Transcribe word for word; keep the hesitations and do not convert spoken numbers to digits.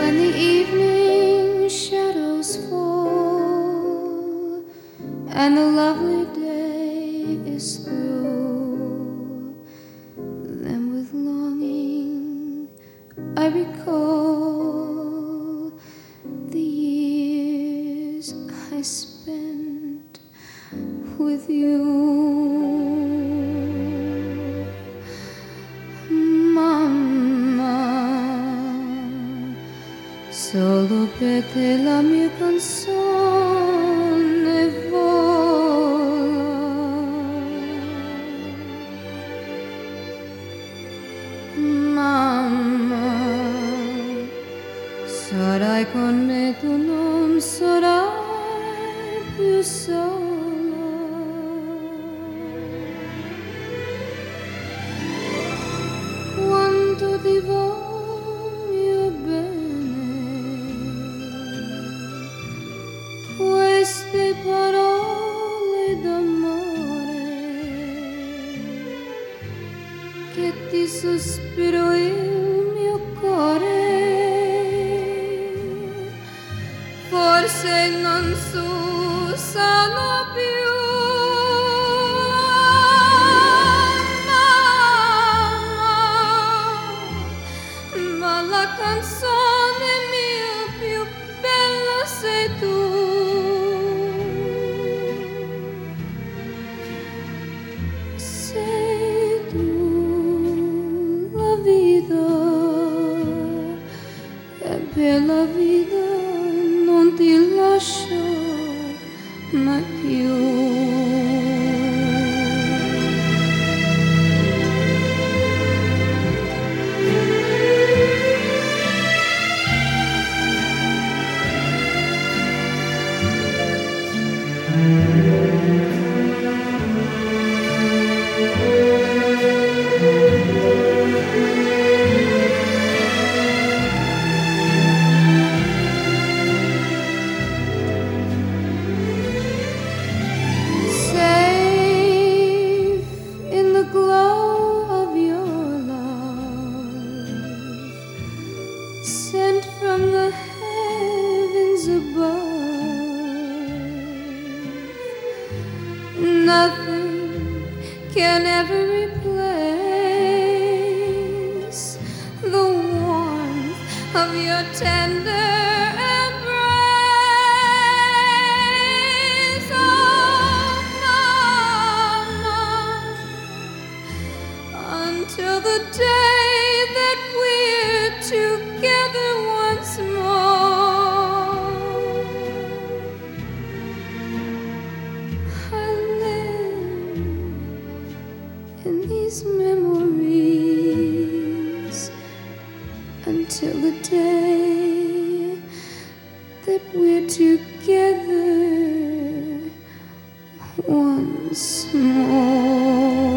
when the evening shadows fall and the lovely day is through, then with longing I recall the years I spent with you. Solo per te la mia canzone vola. Mamma, sarai con me, tu non sarai più sola. Quanto ti voglio bene, queste parole d'amore che ti sospiro il mio cuore, forse non s'usano più. Mamma, ma la canzone mia più bella sei tu. Per la vita non ti lascio mai più. Sent from the heavens above, nothing can ever replace the warmth of your tender embrace. Oh, Mama, until the day that we're together once more, I live in these memories until the day that we're together once more.